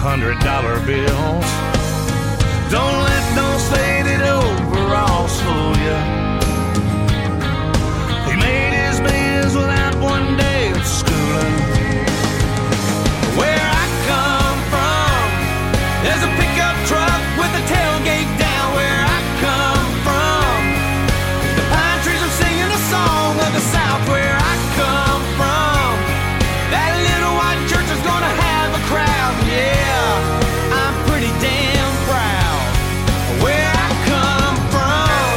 $100 bills. Don't let those faded overalls fool ya. He made his biz without one day of schooling. Where I come from, there's a pickup truck with a tailgate down. Where I come from, the pine trees are singing a song of the South. Where I come from, that little white church is gonna have a crowd. Yeah, I'm pretty damn proud where I come from.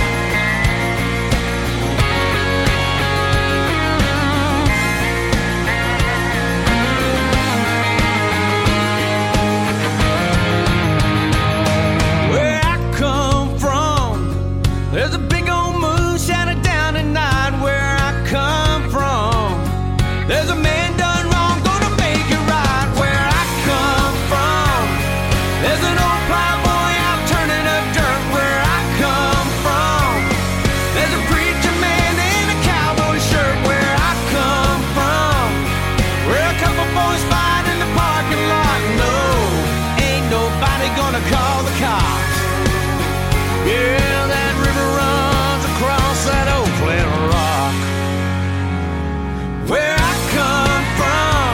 Where I come from, there's a big old moon shining down at night. Where I come from, there's a man done wrong, gonna make it right. Where I come from, there's an old plowboy out turning up dirt. Where I come from, there's a preacher man in a cowboy shirt. Where I come from, where a couple boys fight in the parking lot. No, ain't nobody gonna call the cops. Yeah, that river runs across that old flat rock. Where I come from,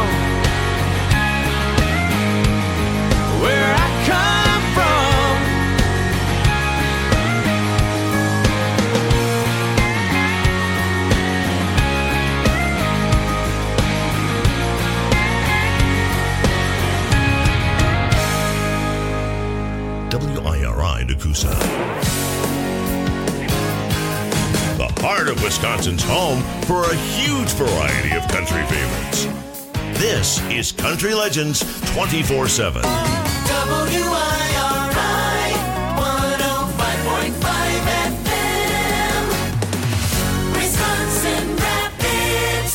where I come from. WIRI Nakusa. The heart of Wisconsin's home for a huge variety of country favorites. This is Country Legends 24/7. WIRI 105.5 FM, Wisconsin Rapids.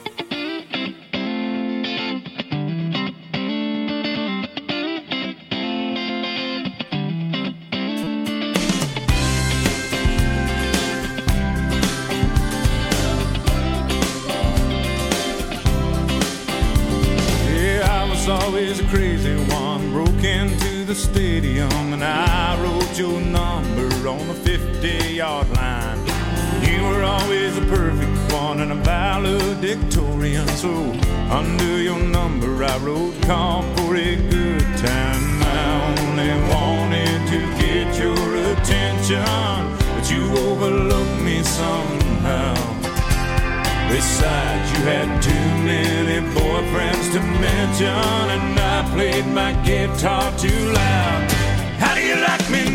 Yeah, I was always a crazy one. Broke into the stadium and I wrote your number on the 50-yard line. You were always a perfect one and a valedictorian. So under your number I wrote, call for a good time. I only wanted to get your attention, but you overlooked me somehow. Besides, you had too many boyfriends to mention, and I played my guitar too loud. How do you like me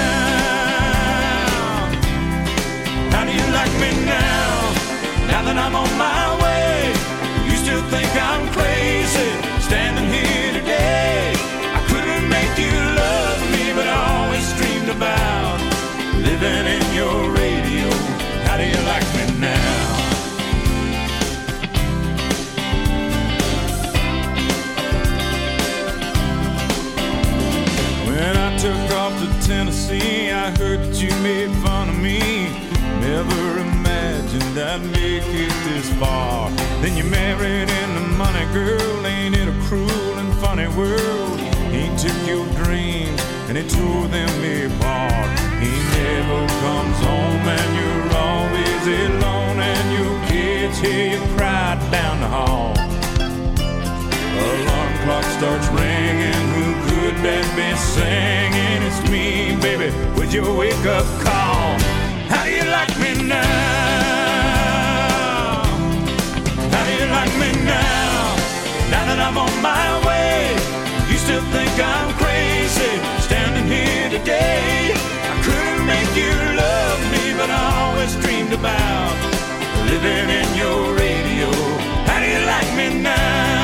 now? How do you like me now? Now that I'm on my way, you still think I'm crazy, standing here today. I couldn't make you love me, but I always dreamed about living in your radio. How do you like me now? When I took off to Tennessee, I heard that you made fun of me. Never imagined I'd make it this far. Then you married into money, girl. Ain't it a cruel and funny world? He took your dreams and he tore them apart. He never comes home and you're always alone, and your kids hear you cry down the hall. Alarm clock starts ringing. Who could that be singing? It's me, baby, with your wake-up call. How do you like me now? How do you like me now? Now that I'm on my way, you still think I'm crazy, standing here today. I couldn't make you love me, but I always dreamed about living in your radio. How do you like me now?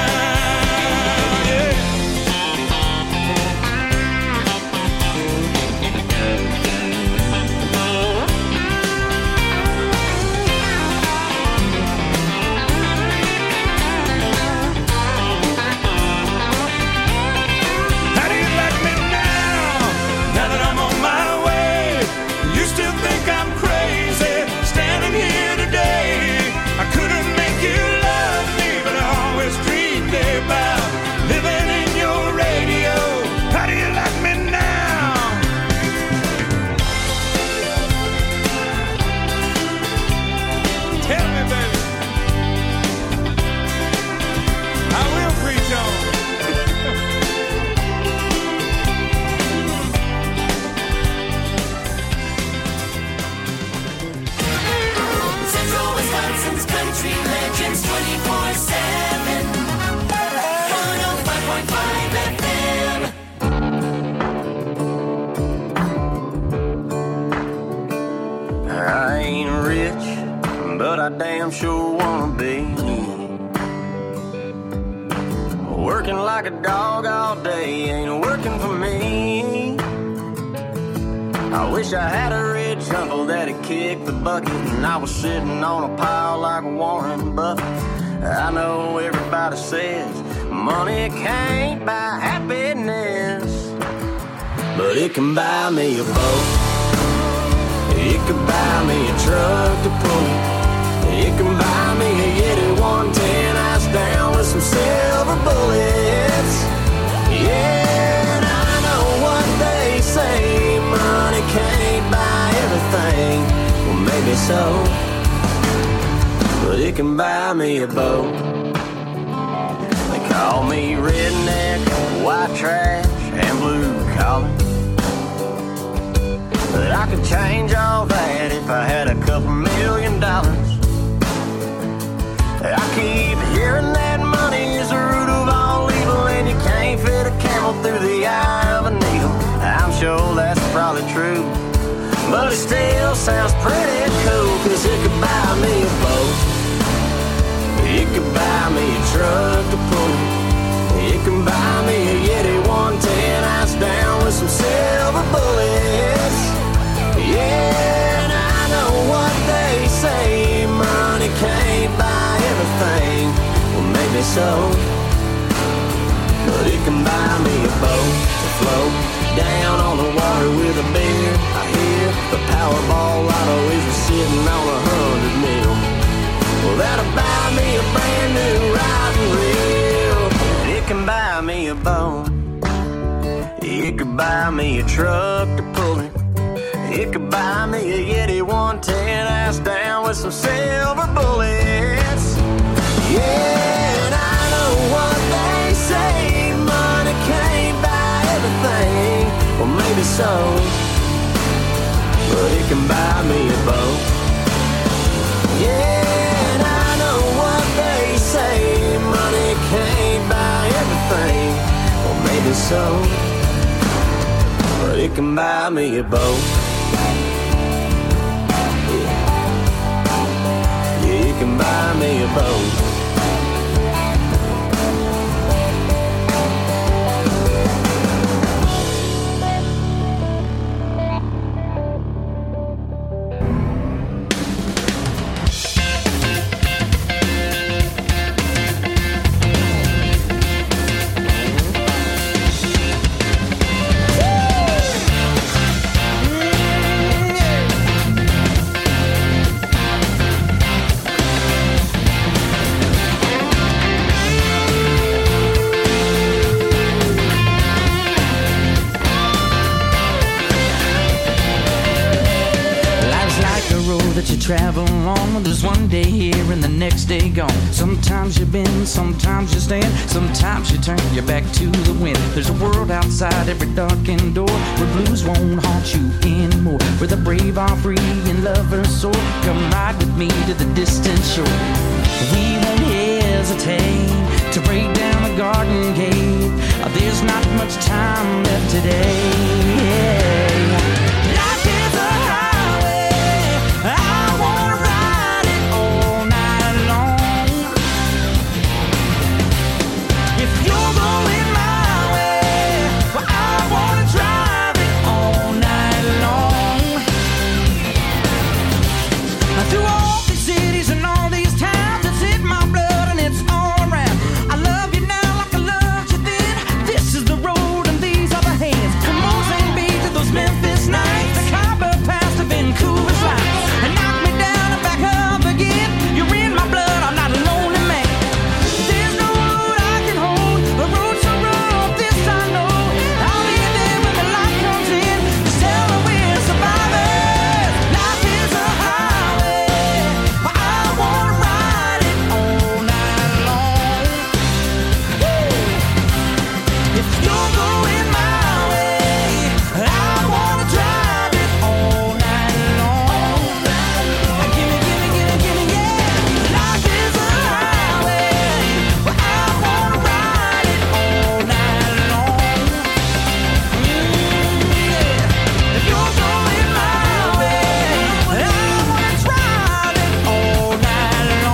I'm sure wanna be. Working like a dog all day ain't working for me. I wish I had a rich uncle that'd kick the bucket and I was sitting on a pile like Warren Buffett. I know everybody says money can't buy happiness, but it can buy me a boat. It can buy me a truck to pull it. It can buy me a Yeti 110 ice down with some silver bullets. Yeah, and I know what they say, money can't buy everything. Well, maybe so, but it can buy me a boat. They call me redneck, white trash, and blue collar, but I could change all that if I had a couple $1 million. I keep hearing that money is the root of all evil, and you can't fit a camel through the eye of a needle. I'm sure that's probably true, but it still sounds pretty cool, 'cause it could buy me a boat. It could buy me a truck to pull. It can buy me a Yeti 110 ice down with some silver bullets. Yeah, and I know what they say, money can't buy everything. Well, maybe so, but it can buy me a boat to float down on the water with a beer. I hear the Powerball lotto is sitting on 100 mil. Well, that'll buy me a brand new riding reel. It can buy me a boat. It could buy me a truck to pull it. It could buy me a Yeti 110 ass down with some silver bullets. Yeah, and I know what they say, money can't buy everything. Well, maybe so, but it can buy me a boat. Yeah, and I know what they say, money can't buy everything. Well, maybe so, but it can buy me a boat. You can buy me a boat. Travel on, there's one day here and the next day gone. Sometimes you bend, sometimes you stand, sometimes you turn your back to the wind. There's a world outside every darkened door where blues won't haunt you anymore, where the brave are free and lovers soar. Come ride with me to the distant shore. We won't hesitate to break down the garden gate. There's not much time left today. Life is a highway, I wanna ride it all night long. If you're going my way, well, I wanna drive it all night long. Through all these cities and all these towns, it's in my blood and it's all around. I love you now like I loved you then. This is the road and these are the hands. Come on, St. Pete to those Memphis nights, the Copper Pass to Vancouver's lights, and knock me down and back up again. You're in my blood, I'm not a lonely man. There's no road I can hold, the road's so rough, this I know. I'll be there when the light comes in, just tell her we're survivors. Life is a highway, but I wanna ride it all night long. Woo! If you're going my way, I wanna drive it all night long. Gimme, gimme, gimme, gimme, yeah. Life is a highway, but I wanna ride it all night long. Yeah. If you're going my way, I wanna drive it all night long.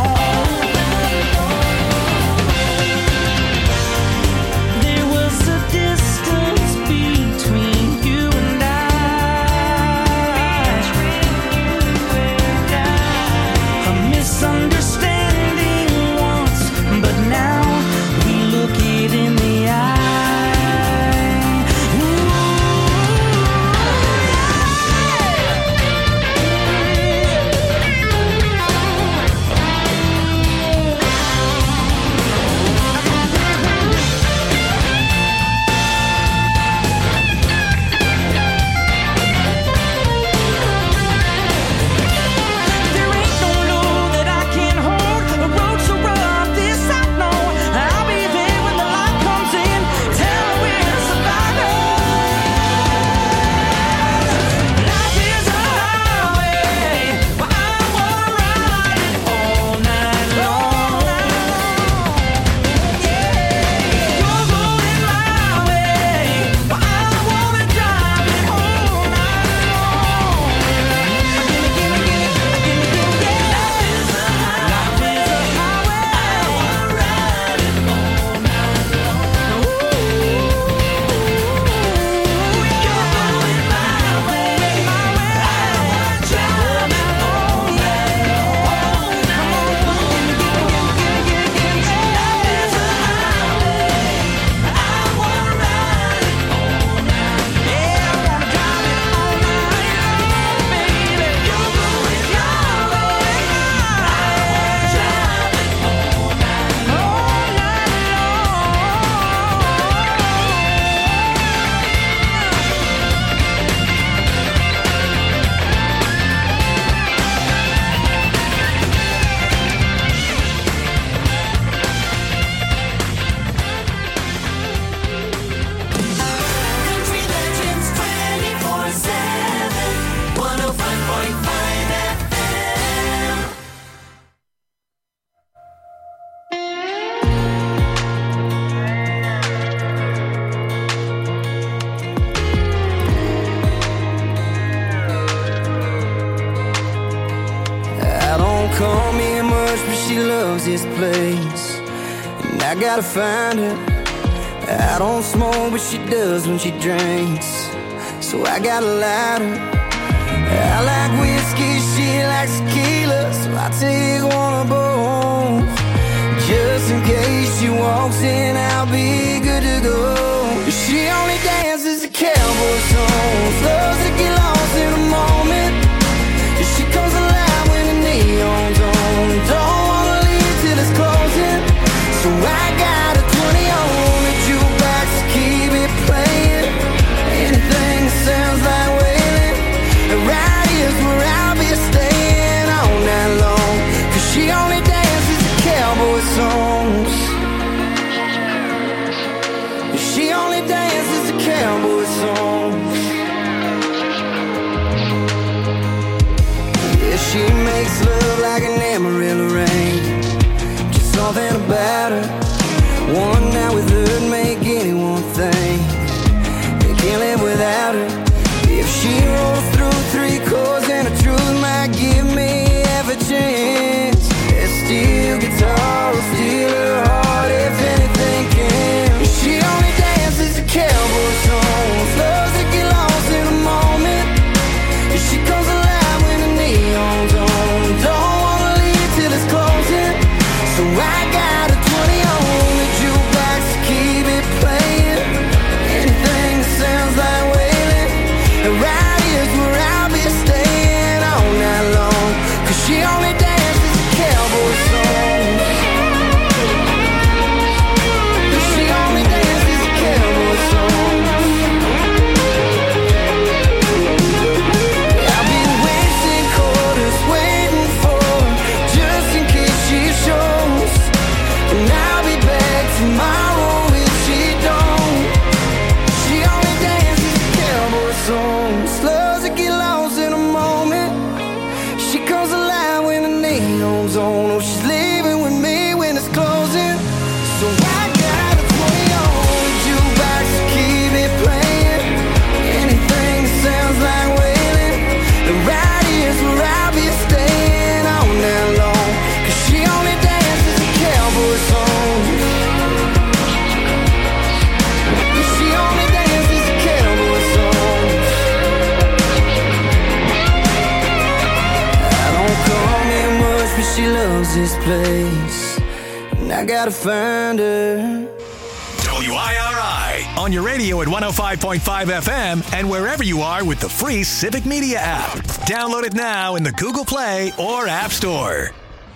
she loves this place, and I gotta find her. I don't smoke, but she does when she drinks, so I got a lighter. I like whiskey, she likes tequila, so I take one of both. Just in case she walks in, I'll be good to go. She only dances to cowboy songs, loves to get lost in a moment. She comes alive when the neon's on, don't wanna leave till it's closing. So I got a 20 on the jukebox to keep it playing. Anything that sounds like wailing, right here's where I'll be staying all night long. Cause she only dances to cowboy songs. She only dances to cowboy songs. Yeah, she makes love like an Amarillo rain. Just something about her. One night with her'd make anyone think they can't live without her. If she rolls through 3 chords, then the truth might give me half a chance. That steel guitar will steal her heart if anything can. She only dances to cowboy songs, loves to get lost in a moment. She comes alive when the neon's on, don't wanna leave till it's closing. So I got a 20 on the jukebox to keep it playing. Anything that sounds like wailing, right here's where I'll be staying all night long. Cause she only dances to cowboy songs. She only dances to cowboy songs. I'll be wasting quarters waiting for her, just in case she shows. And I'll be back tomorrow if she don't. She only dances to cowboy songs, loves to get lost in a moment. She comes alive when the neon's on. Oh, she's leaving with me when it's closing. So I got a 20 on the jukebox to keep it playing. Anything that sounds like wailing, right here's where I'll be staying all night long. Cause she only dances to cowboy songs. She only dances to cowboy songs. I don't come in much, but she loves this place, and I gotta find her. WIRI on your radio at 105.5 FM and wherever you are with the free Civic Media app. Download it now in the Google Play or App Store.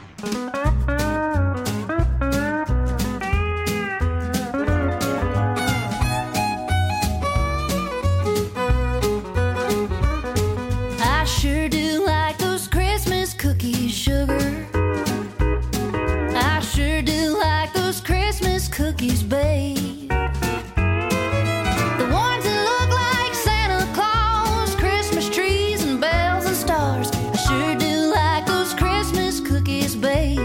I sure do like those Christmas cookies, sugar. I sure do like those Christmas cookies, babe. The ones that look like Santa Claus, Christmas trees and bells and stars. I sure do like those Christmas cookies, babe.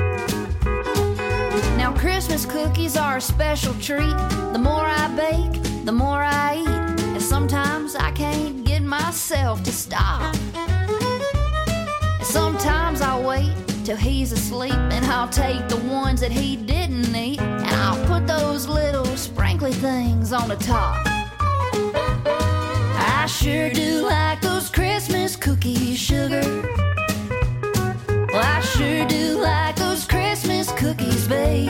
Now Christmas cookies are a special treat. The more I bake, the more I eat. And sometimes I can't get myself to stop. And sometimes I'll wait till he's asleep, and I'll take the ones that he didn't eat, and I'll put those little sprinkly things on the top. I sure do like those Christmas cookies, sugar. Well, I sure do like those Christmas cookies, babe.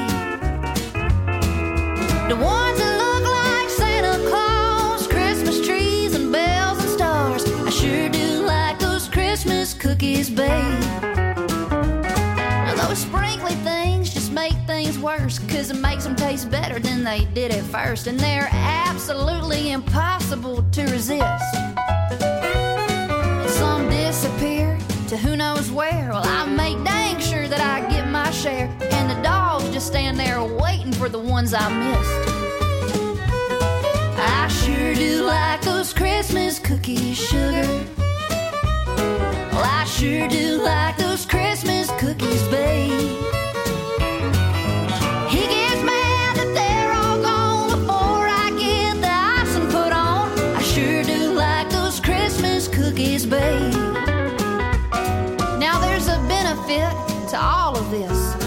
The ones that look like Santa Claus, Christmas trees and bells and stars. I sure do like those Christmas cookies, babe. Now those sprinkly things just make things worse, 'cause it makes them taste better than they did at first, and they're absolutely impossible to resist. And some disappear to who knows where. Well, I make dang sure that I get my share, and the dogs just stand there waiting for the ones I missed. I sure do like those Christmas cookies, sugar. Well, I sure do like those Christmas cookies, babe. He gets mad that they're all gone before I get the icing put on. I sure do like those Christmas cookies, babe. Now there's a benefit to all of this.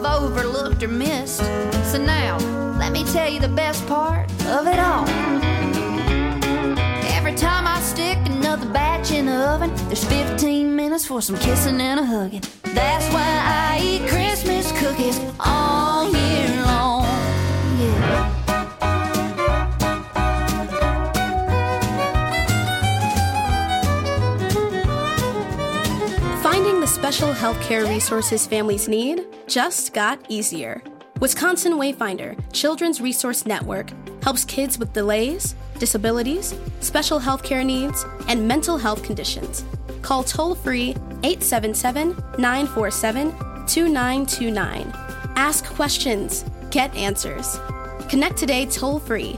I've overlooked or missed. So now, let me tell you the best part of it all. Every time I stick another batch in the oven, there's 15 minutes for some kissing and a hugging. That's why I eat Christmas cookies all year long. Yeah. Finding the special healthcare resources families need just got easier. Wisconsin Wayfinder Children's Resource Network helps kids with delays, disabilities, special healthcare needs, and mental health conditions. Call toll-free 877-947-2929. Ask questions. Get answers. Connect today toll-free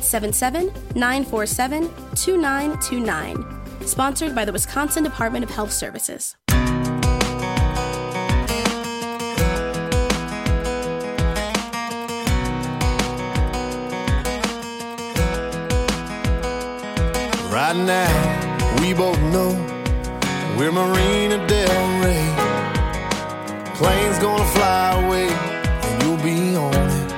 877-947-2929. Sponsored by the Wisconsin Department of Health Services. Right now, we both know we're Marina Del Rey. Plane's gonna fly away, and you'll be on it.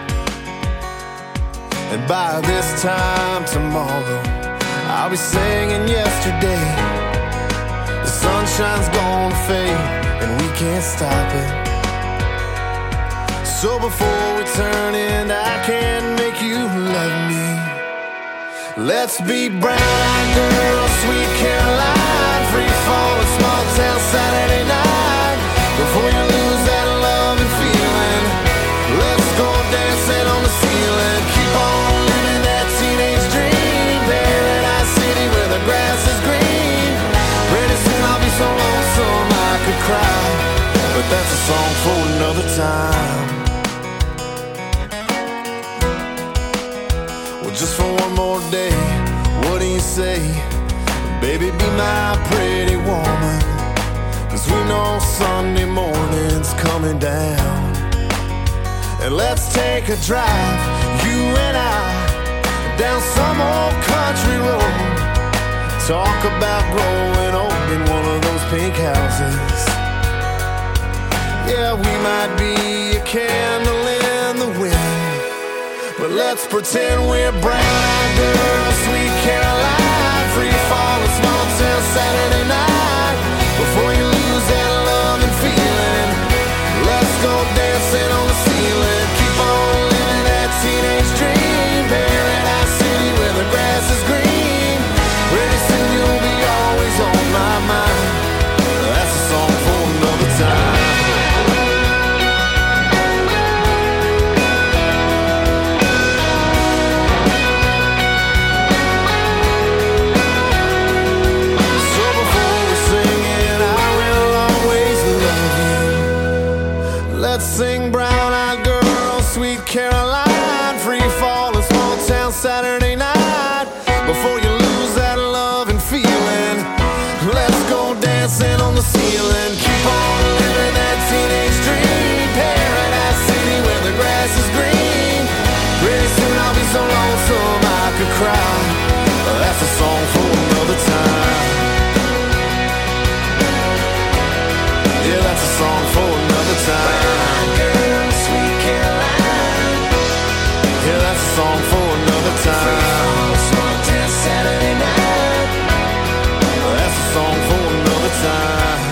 And by this time tomorrow, I'll be singing yesterday. The sunshine's gonna fade, and we can't stop it. So before we turn in, I can't make you love me. Let's be brown-eyed girls, sweet Caroline, free fall, a small town Saturday night. Before you lose that love and feeling, let's go dancing on the ceiling. Keep on living that teenage dream, Paradise City where the grass is green. Pretty soon I'll be so lonesome I could cry, but that's a song for another time. Well, just for one more day, what do you say? Baby, be my pretty woman, 'cause we know Sunday morning's coming down. And let's take a drive, you and I, down some old country road. Talk about growing old in one of those pink houses. Yeah, we might be a candle in the wind, but let's pretend we're brown-eyed girls, sweet Caroline, free fall, a small town Saturday night. Before you lose that love and feeling, let's go dancing on the ceiling. Keep on living that teenage dream, Paradise City where the grass is green. Pretty soon you'll be always on my mind. That's a song for another time. Let's sing brown-eyed girl, sweet Caroline, free fall, a small town Saturday night. Before you lose that love and feeling, let's go dancing on the ceiling. Keep on living that teenage dream, Paradise City where the grass is green. Pretty soon I'll be so lonesome I could cry. That's a song for another time. Yeah, that's a song for another time. Girl, sweet Caroline. Yeah, that's a song for another time. Small town Saturday night. That's a song for another time.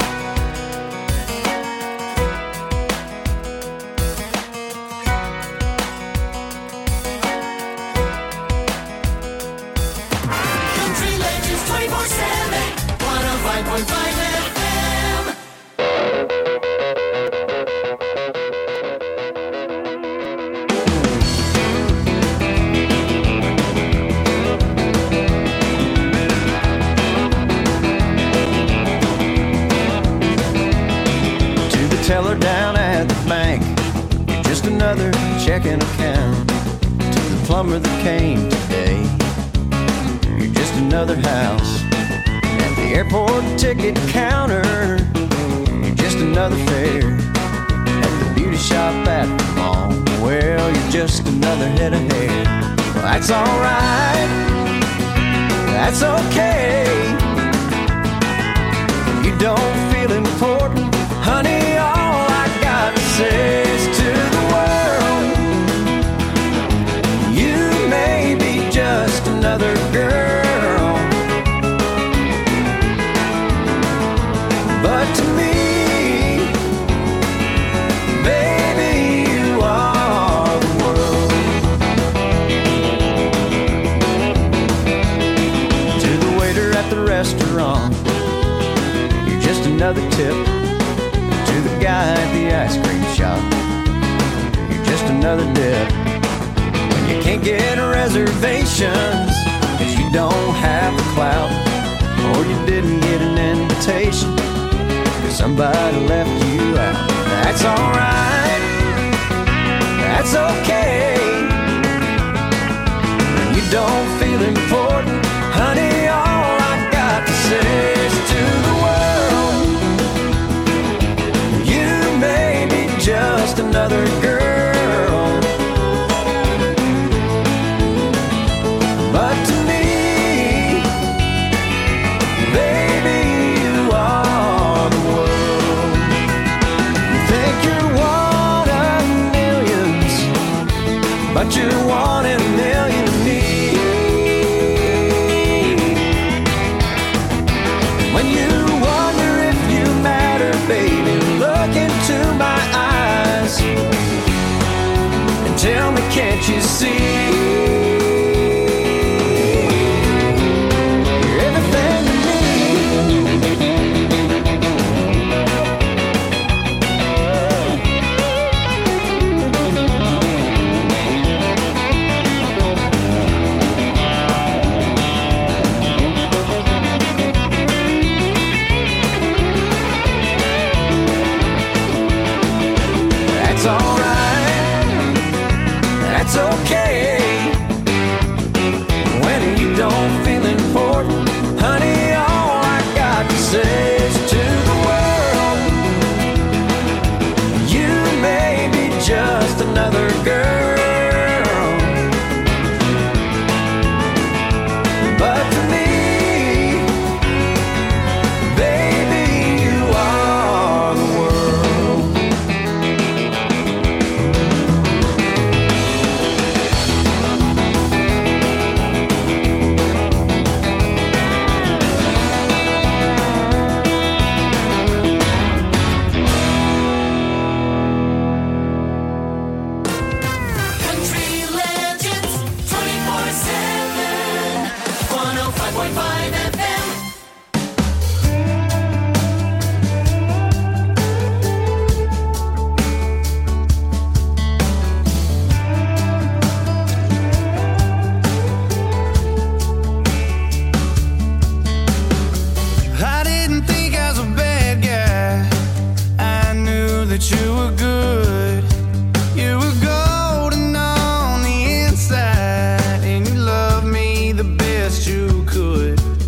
Country Legends 24/7, 105.5 FM. Teller down at the bank, you're just another checking account. To the plumber that came today, you're just another house. At the airport ticket counter, you're just another fare. At the beauty shop at the mall, well, you're just another head of hair. Well, that's alright, that's okay. You don't feel important, honey, all I gotta say restaurant. You're just another tip to the guy at the ice cream shop. You're just another dip when you can't get reservations 'cause you don't have the clout, or you didn't get an invitation 'cause somebody left you out. That's alright, that's okay. When you don't feel important, honey, all I got to say is to the world, you may be just another girl, but to me, baby, you are the world. You think you're one of millions, but you're one in a million of me. When you wonder if you matter, baby, look into my eyes and tell me, can't you see? You're everything to me. That's alright, that's okay. When you don't feel important, honey, all I got to say is to the world, you may be just another girl, but to me, baby, you are the world. Country Legends 24/7, 105.5 FM. I didn't think I was a bad guy. I knew that you were good. You were golden on the inside, and you loved me the best you could.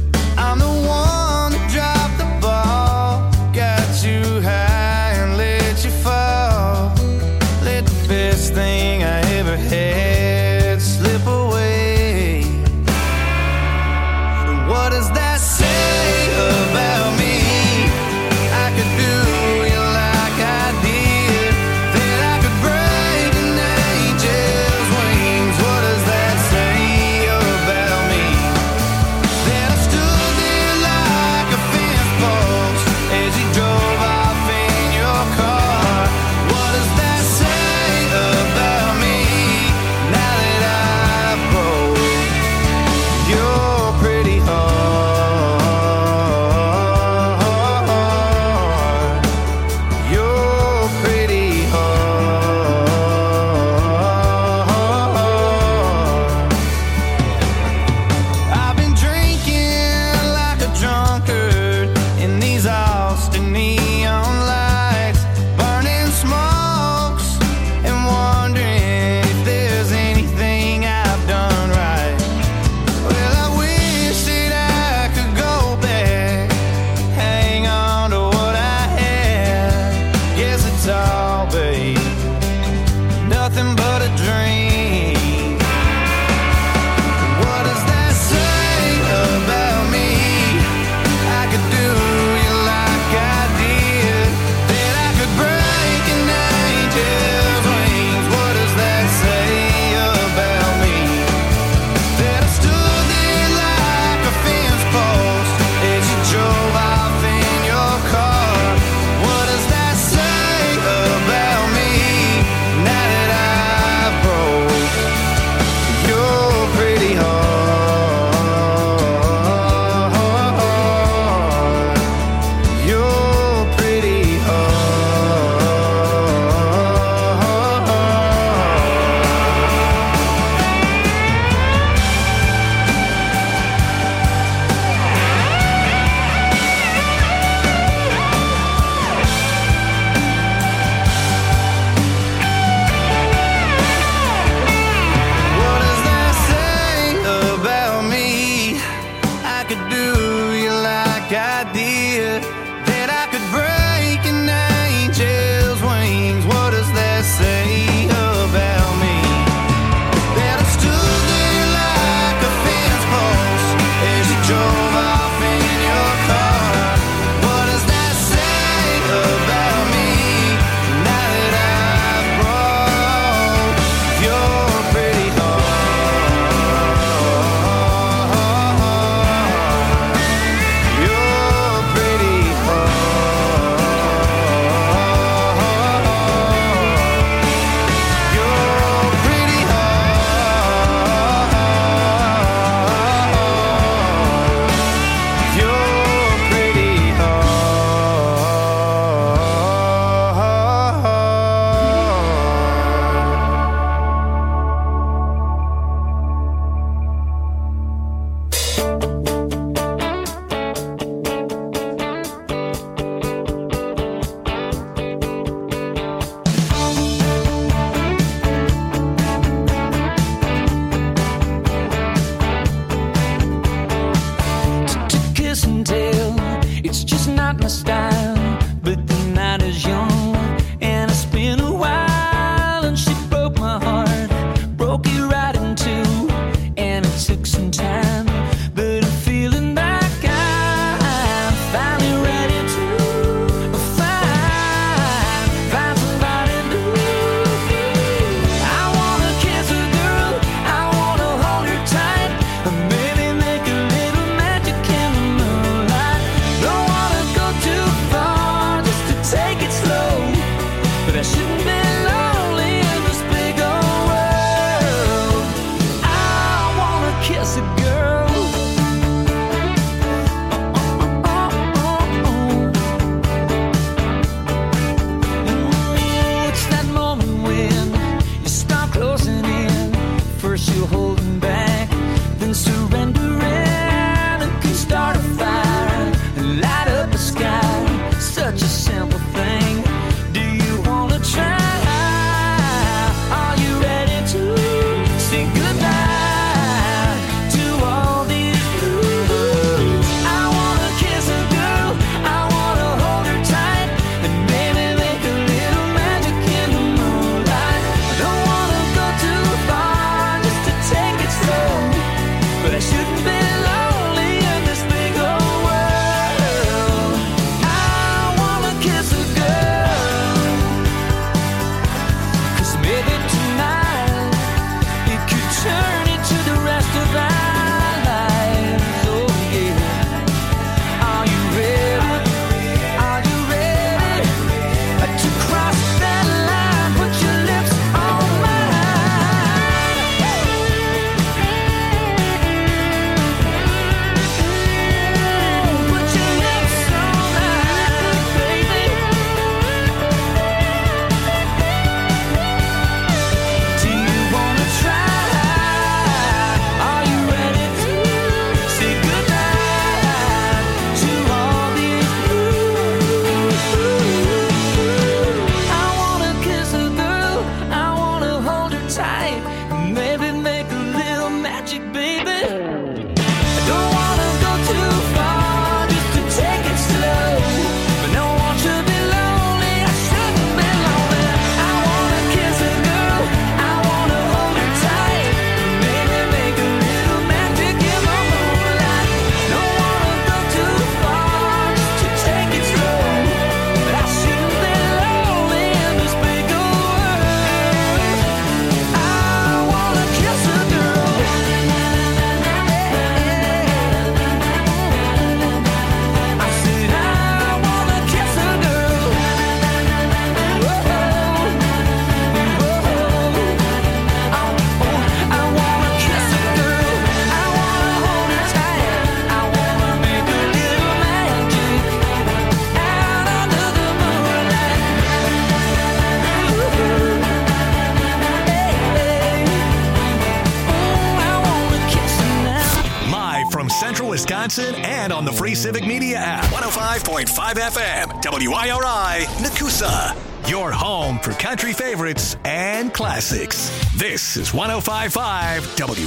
Wisconsin and on the free Civic Media app. 105.5 FM, WIRI, Nakusa. Your home for country favorites and classics. This is 105.5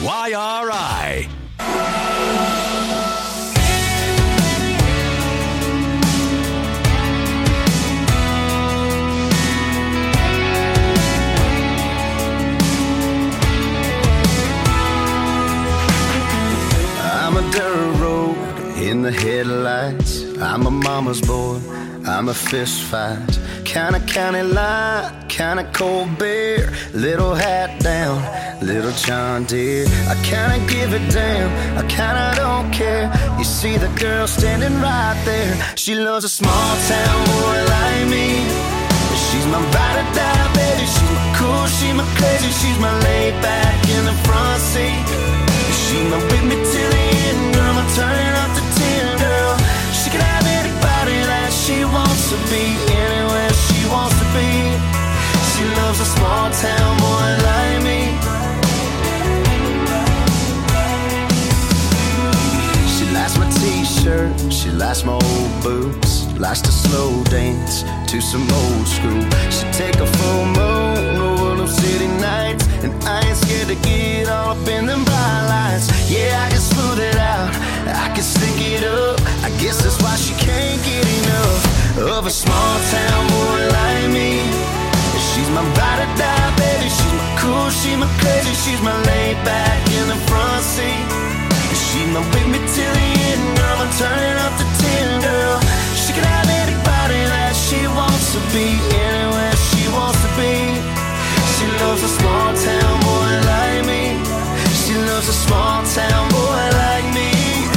WIRI. I'm a dirt road in the headlights. I'm a mama's boy. I'm a fist fight. Kinda county line, kinda cold beer. Little hat down, little John Deere. I kinda give it down, I kinda don't care. You see the girl standing right there. She loves a small town boy like me. She's my ride or die, baby. She's my cool, she's my crazy. She's my laid back in the front seat. She's my with me till the end, girl. I'm turning up to 10, girl. She can have anybody that she wants to be, anywhere she wants to be. She loves a small town boy like me. shirt, she likes my old boots, likes to slow dance to some old school. She'd take a full moon over them city nights, and I ain't scared to get all up in them bright lights. Yeah, I can smooth it out, I can stick it up. I guess that's why she can't get enough of a small town boy like me. She's my ride or die, baby. She's my cool, she's my crazy, she's my laid back in the front seat. She's my with me till the end, girl. I'm turning up to 10, girl. She can have anybody that she wants to be, anywhere she wants to be. She loves a small town boy like me. She loves a small town boy like me.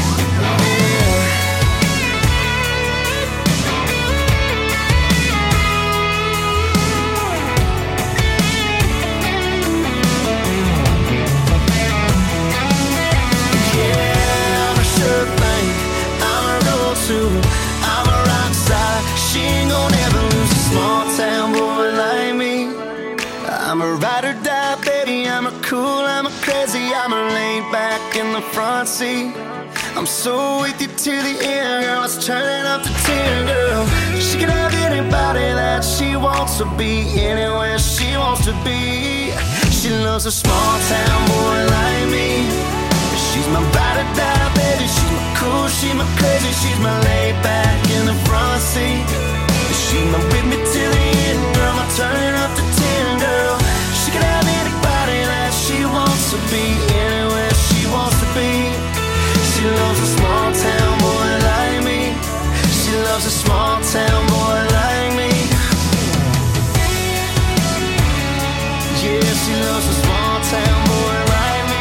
I'm a rock star. She ain't gonna ever lose a small town boy like me. I'm a ride or die, baby. I'm a cool, I'm a crazy, I'm a laid back in the front seat. I'm so with you to the end, girl. It's turning up to 10, girl. She can have anybody that she wants to be, anywhere she wants to be. She loves a small town boy like me. She's my ride or die, baby. She's my cool, she's my crazy, she's my laid back in the front seat. She's my with me till the end, girl. I'm turning up to 10, girl. She can have anybody that she wants to be, anywhere she wants to be. She loves a small town boy like me. She loves a small town boy like me. Yeah, she loves a small town boy like me.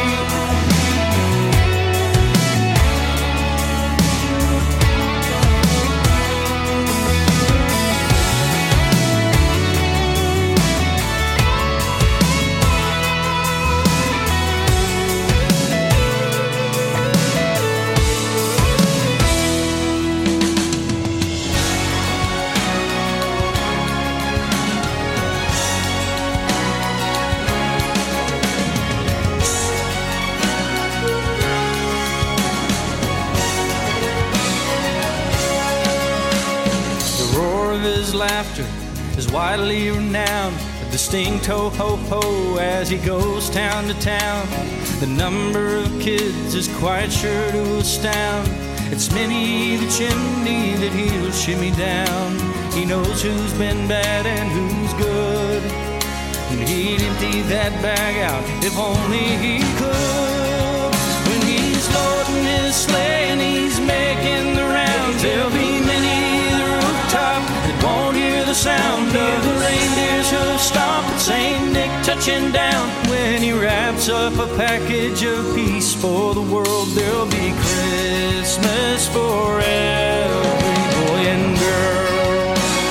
Laughter is widely renowned, a distinct ho-ho-ho as he goes town to town. The number of kids is quite sure to astound. It's many the chimney that he'll shimmy down. He knows who's been bad and who's good, and he'd empty that bag out if only he could. When he's loading his sleigh and he's making the rounds, there'll be many that won't hear the sound of the reindeer's hoof stomp at St. Nick touching down. When he wraps up a package of peace for the world, there'll be Christmas for every boy and girl.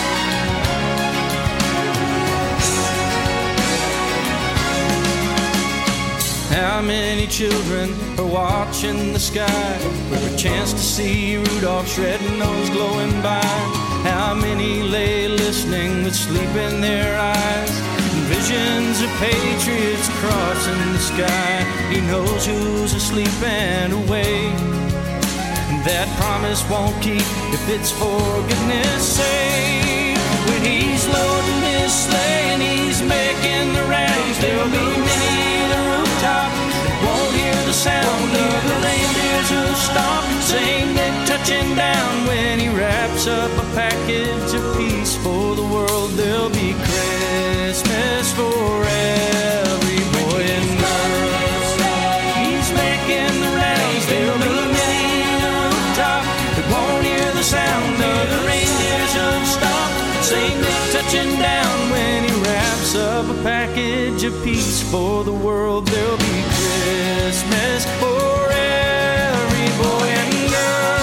How many children are watching the sky for a chance to see Rudolph's red-nose glowing by? How many lay listening with sleep in their eyes, and visions of patriots crossing the sky? He knows who's asleep and awake, and that promise won't keep if it's for goodness sake. When he's loading his sleigh and he's making the rounds, there'll be many the rooftop that won't hear the sound of the reindeers who stomp and sing and touching down. When he wraps up a package of peace for the world, there'll be Christmas for every boy and girl. He's making the rounds, there'll be many on the rooftop that won't hear the sound of the reindeers who stomp and sing and touching down. When he wraps up a package of peace for the world, there'll be Christmas for every boy and girl.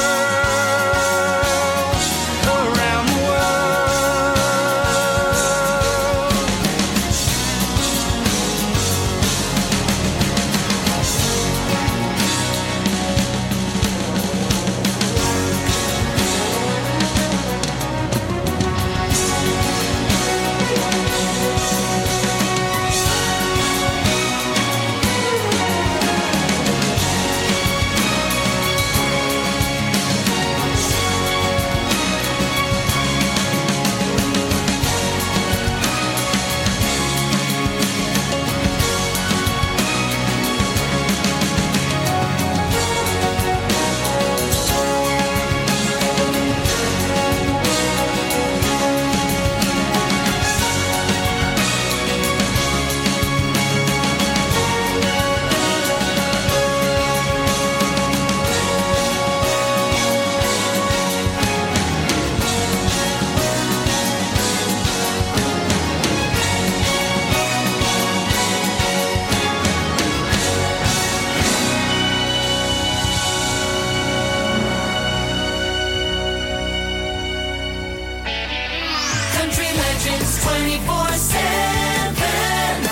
24/7.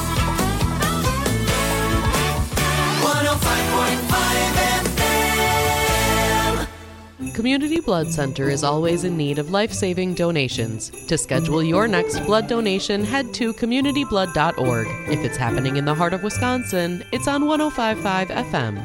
105.5 FM. Community Blood Center is always in need of life-saving donations. To schedule your next blood donation, head to communityblood.org. If it's happening in the heart of Wisconsin, it's on 105.5 FM.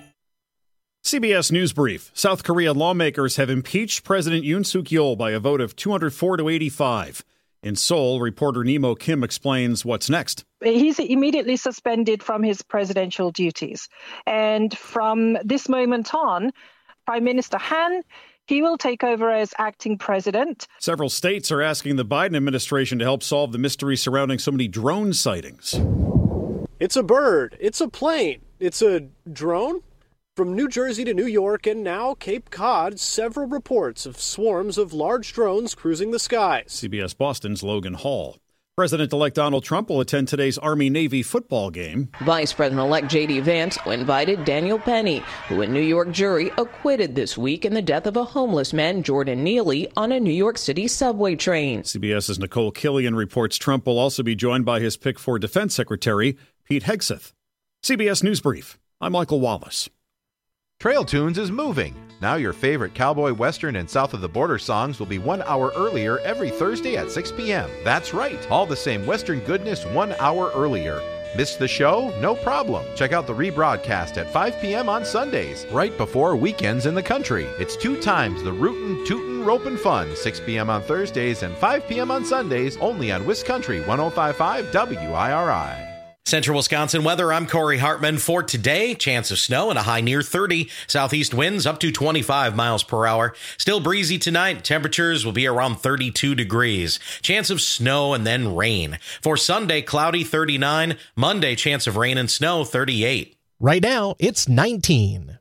CBS News Brief. South Korea lawmakers have impeached President Yoon Suk-yeol by a vote of 204 to 85. In Seoul, reporter Nemo Kim explains what's next. He's immediately suspended from his presidential duties. And from this moment on, Prime Minister Han, he will take over as acting president. Several states are asking the Biden administration to help solve the mystery surrounding so many drone sightings. It's a bird. It's a plane. It's a drone. From New Jersey to New York and now Cape Cod, several reports of swarms of large drones cruising the skies. CBS Boston's Logan Hall. President-elect Donald Trump will attend today's Army-Navy football game. Vice President-elect J.D. Vance invited Daniel Penny, who a New York jury acquitted this week in the death of a homeless man, Jordan Neely, on a New York City subway train. CBS's Nicole Killian reports Trump will also be joined by his pick for Defense Secretary, Pete Hegseth. CBS News Brief. I'm Michael Wallace. Trail Tunes is moving. Now your favorite cowboy, western, and south of the border songs will be 1 hour earlier every Thursday at 6 p.m. That's right, all the same western goodness 1 hour earlier. Missed the show? No problem. Check out the rebroadcast at 5 p.m. on Sundays, right before weekends in the country. It's 2 times the rootin', tootin', ropin' fun, 6 p.m. on Thursdays and 5 p.m. on Sundays, only on Wiscountry 105.5 WIRI. Central Wisconsin weather, I'm Corey Hartman. For today, chance of snow and a high near 30. Southeast winds up to 25 miles per hour. Still breezy tonight. Temperatures will be around 32 degrees. Chance of snow and then rain. For Sunday, cloudy 39. Monday, chance of rain and snow 38. Right now, it's 19.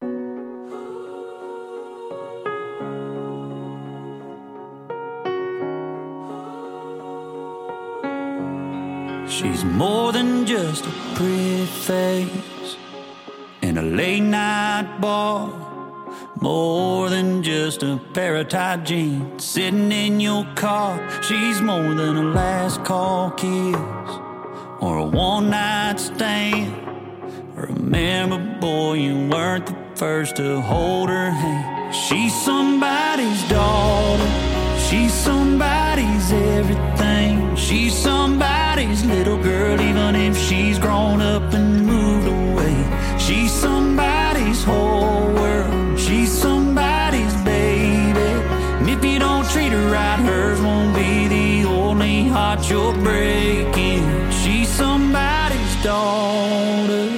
She's more than just a pretty face in a late night bar, more than just a pair of tight jeans sitting in your car. She's more than a last call kiss or a one night stand. Remember, boy, you weren't the first to hold her hand. She's somebody's daughter, she's somebody's everything. She's somebody's little girl, even if she's grown up and moved away. She's somebody's whole world, she's somebody's baby. And if you don't treat her right, hers won't be the only heart you're breaking. She's somebody's daughter.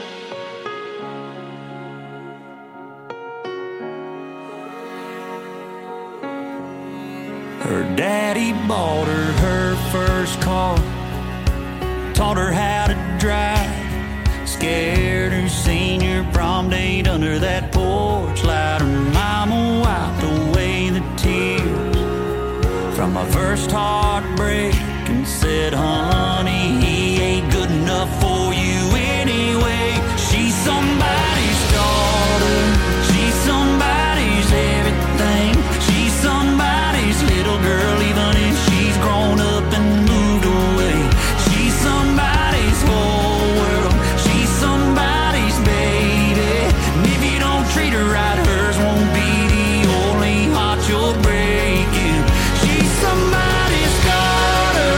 Her daddy bought her first car, taught her how to drive, scared her senior prom date under that porch light. Her mama wiped away the tears from my first heartbreak and said, honey, he ain't good enough for you anyway. She's somebody's daughter, she's somebody's everything. She's somebody's little girl, even if she's grown up and moved away. She's somebody's whole world, she's somebody's baby. And if you don't treat her right, hers won't be the only heart you're breaking. She's somebody's daughter,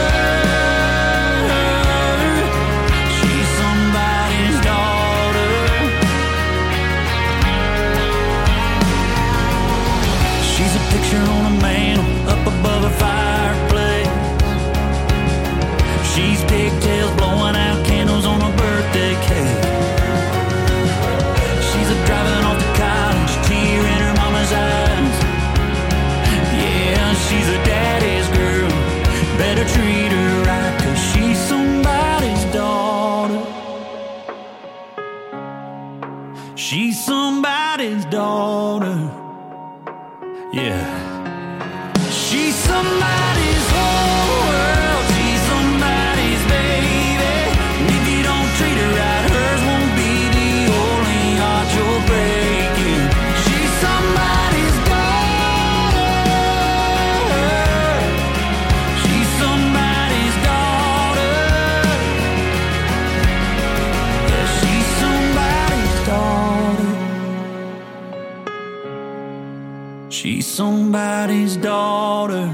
she's somebody's daughter. She's a picture on a mantle up above a fireplace. She's pigtails blowing out candles on a birthday cake. She's a driving off to college, tear in her mama's eyes. Yeah, she's a daddy's girl, better treat her right, 'cause she's somebody's daughter. She's somebody's daughter. Yeah. She's somebody's whole world, she's somebody's baby. And if you don't treat her right, hers won't be the only heart you're breaking. She's somebody's daughter, she's somebody's She's somebody's daughter.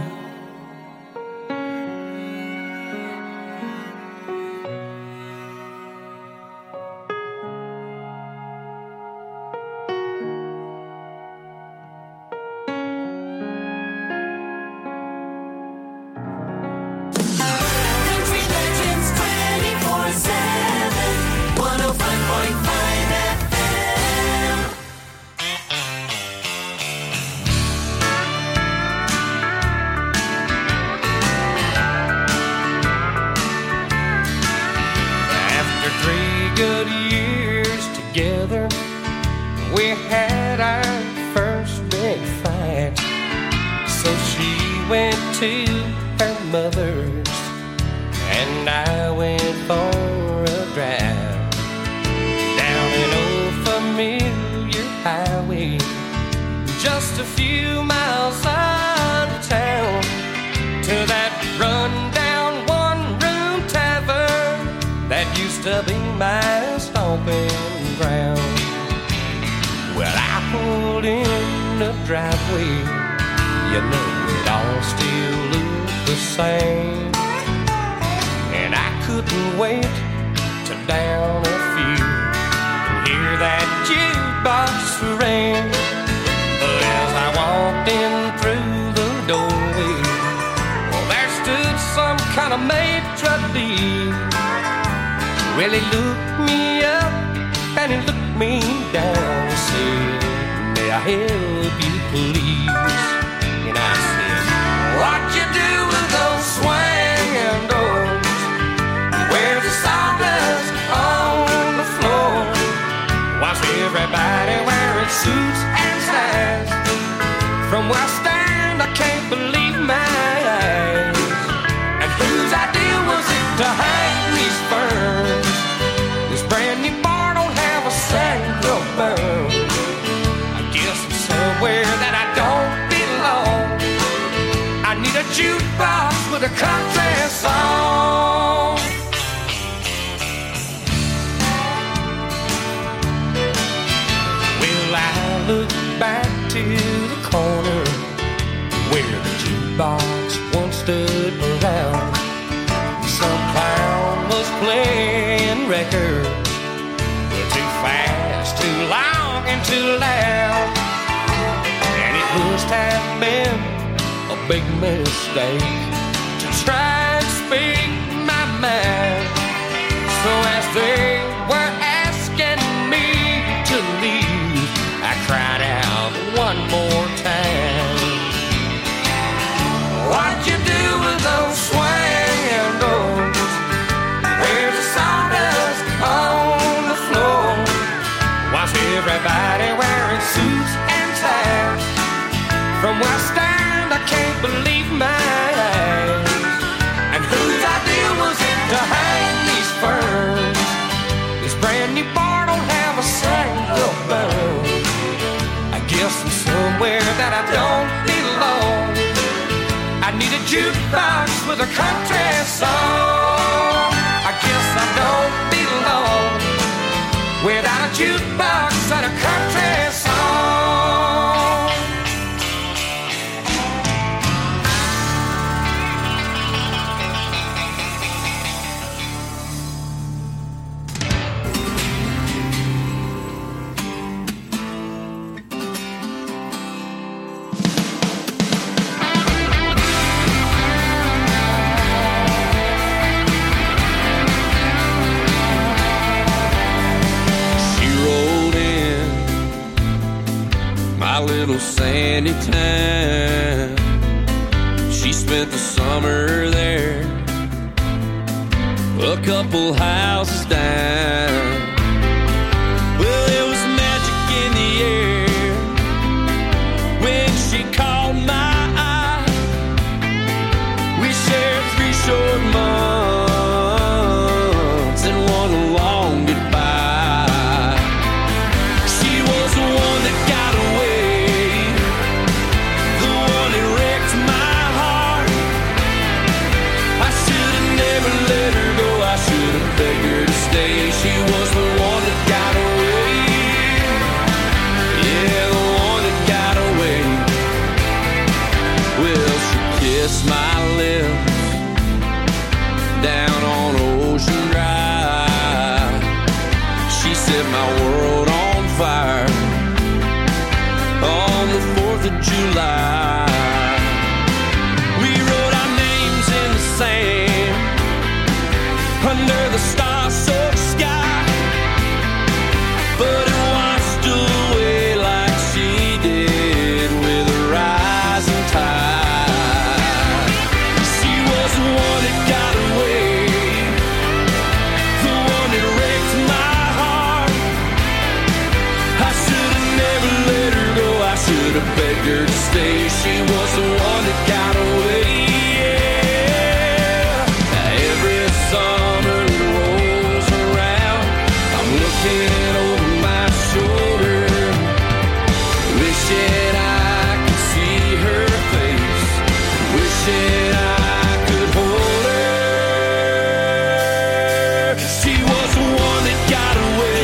Jukebox with a country song. Well, I look back to the corner where the jukebox once stood around. Some clown was playing records, too fast, too long, and too loud. And it must have been a big mistake to try and speak my mind. So as they were asking me to leave, I cried out one more time. What'd you do with those swinging doors? Where's the sawdust on the floor? Why's everybody wearing suits and ties? From West End, I can't believe my eyes. And whose idea was it to hang these ferns? This brand new bar don't have a single bone. I guess I'm somewhere that I don't belong. I need a jukebox with a country song. I guess I don't belong without a jukebox and a country song. Little sandy town. She spent the summer there, a couple houses down. Well, there was magic in the air when she caught my eye. We shared 3 short months and one long goodbye. She was the one that got away, let her go, I should have begged her to stay. She was the July. We wrote our names in the sand under the star-soaked sky, but it washed away like she did with a rising tide. She was the one that got away, the one that wrecked my heart. I should have never let her go, I should have begged her to stay. She was the one that got away, yeah. Every summer it rolls around, I'm looking over my shoulder, wishing I could see her face, wishing I could hold her. She was the one that got away,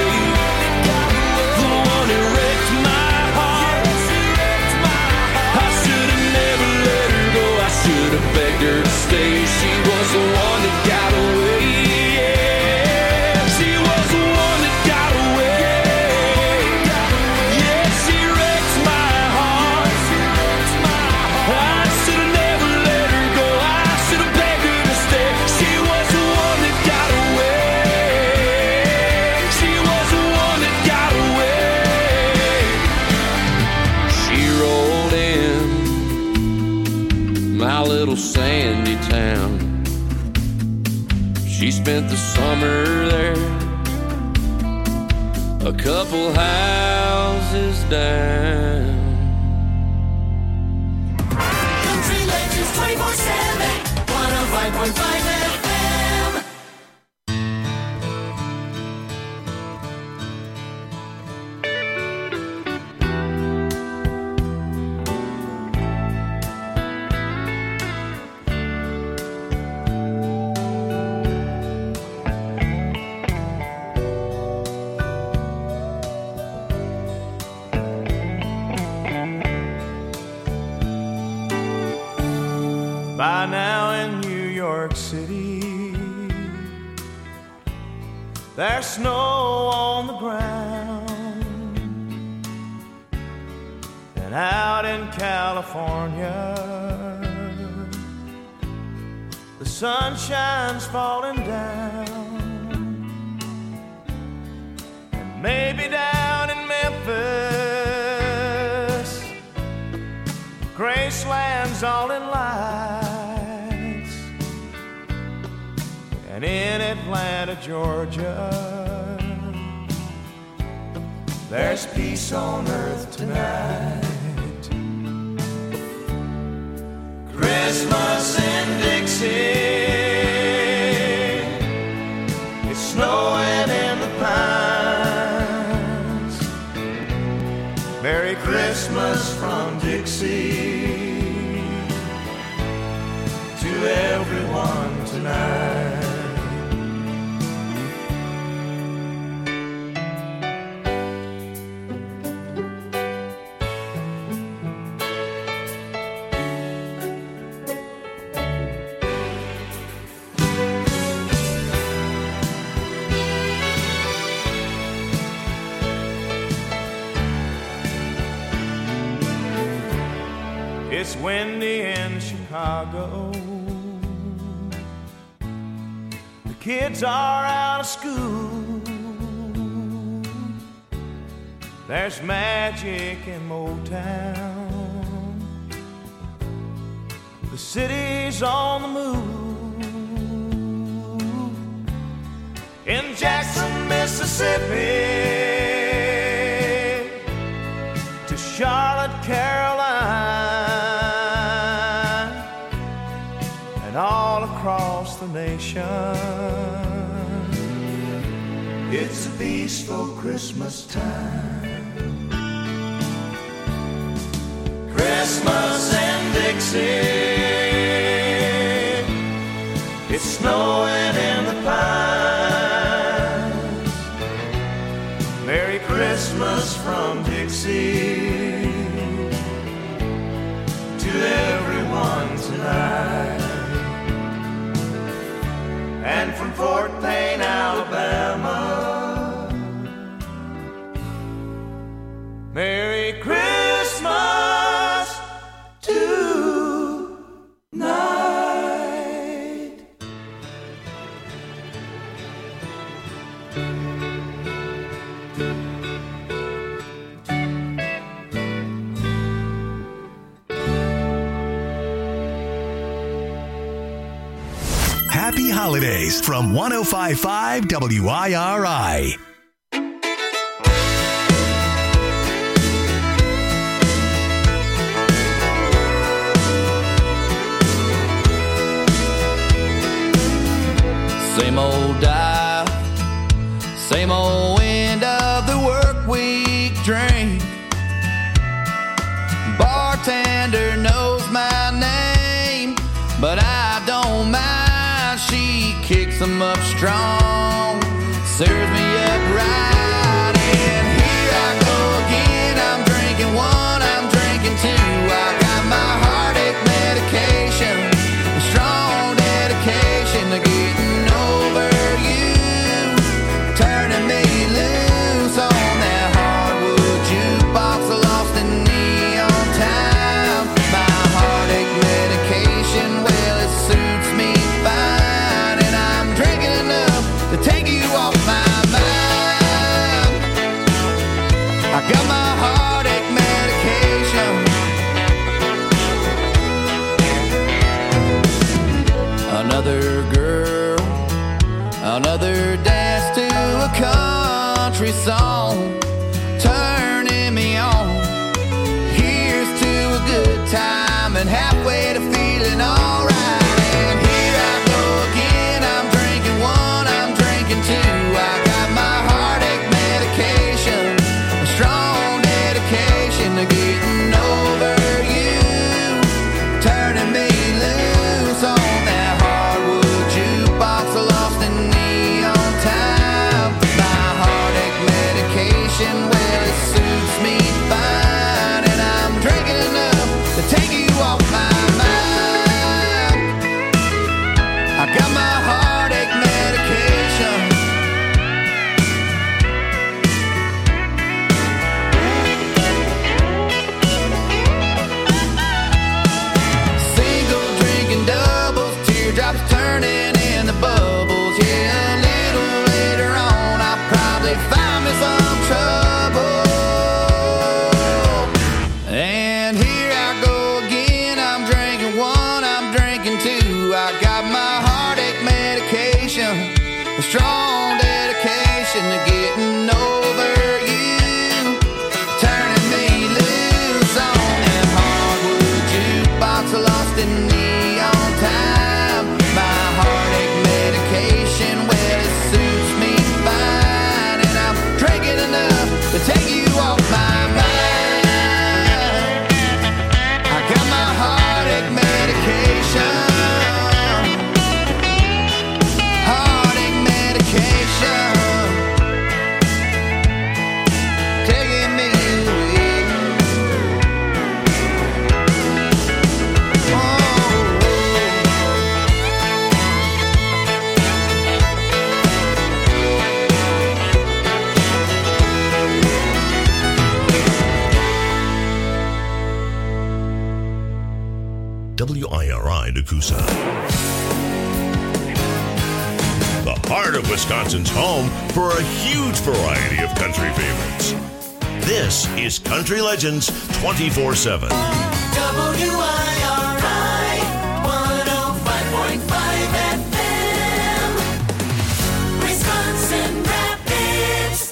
the one that wrecked my heart. I should have never let her go, I should have begged her to stay. She was the one that got away, yeah. She was the one that got away, yeah. She wrecked my heart. I should have never let her go, I should have begged her to stay. She was the one that got away, she was the one that got away. She rolled in my little sandy town. She spent the summer there, a couple houses down. Country Legends 24/7, 105.5 FM. By now in New York City, there's snow on the ground, and out in California, the sunshine's falling down, and maybe down in Memphis, Graceland's all in lights. And in Atlanta, Georgia, there's peace on earth tonight. Christmas in Dixie, it's snowing in the pines. Merry Christmas from Dixie to everyone tonight. It's windy in Chicago. The kids are out of school. There's magic in Motown. The city's on the move. In Jackson, Mississippi, to Charlotte, Carolina, and all across the nation, it's a peaceful Christmas time. Christmas in Dixie, it's snowing in the pines. Merry Christmas from Dixie to everyone tonight. And from Fort Payne, Alabama, Merry Christmas happy holidays from 105.5 WIRI. Same old dive, same old end of the work week drink. Bartender knows my name, but I don't mind. She kicks them up strong, serves me up right. And here I go again, I'm drinking one, I'm drinking two. I got my heartache medication, a strong dedication to getting over you, turning me loose on that hardwood jukebox, lost in neon time. My heartache medication, well, it suits me fine, and I'm drinking enough to take you off my mind. I got my heartache medication. Another girl, another dance to a country song, turning me on. Here's to a good time and halfway to feeling alright. And here I go again, I'm drinking one, I'm drinking two. I got my heartache medication, a strong dedication to getting over you, turning me loose on that hardwood jukebox, lost in neon time. My heartache medication, well, it suits me fine, and I'm drinking enough to take you off my mind. I got my heartache medication. Single drinking doubles, teardrops turning in the bubbles. Yeah, a little later on, I'll probably find me some trouble. And here I go again, I'm drinking one, I'm drinking two. I got my heartache medication, a strong dedication to getting over you, turning me loose on that hardwood jukebox, lost in neon time. My heartache medication, well, it suits me fine, and I'm drinking enough to take you off my mind. I got my heartache medication, heartache medication, taking me away. WIRI Nakusa. The heart of Wisconsin's home for a huge variety of country favorites. This is Country Legends 24/7. WIRI 105.5 FM, Wisconsin Rapids.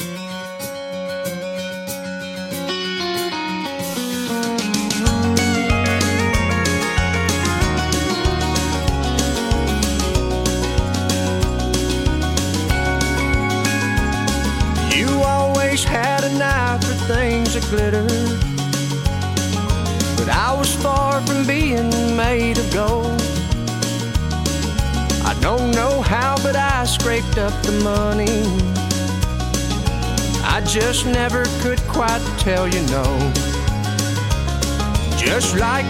You always had an eye for things that glitter, but I was far from being made of gold. I don't know how, but I scraped up the money. I just never could quite tell you no. Just like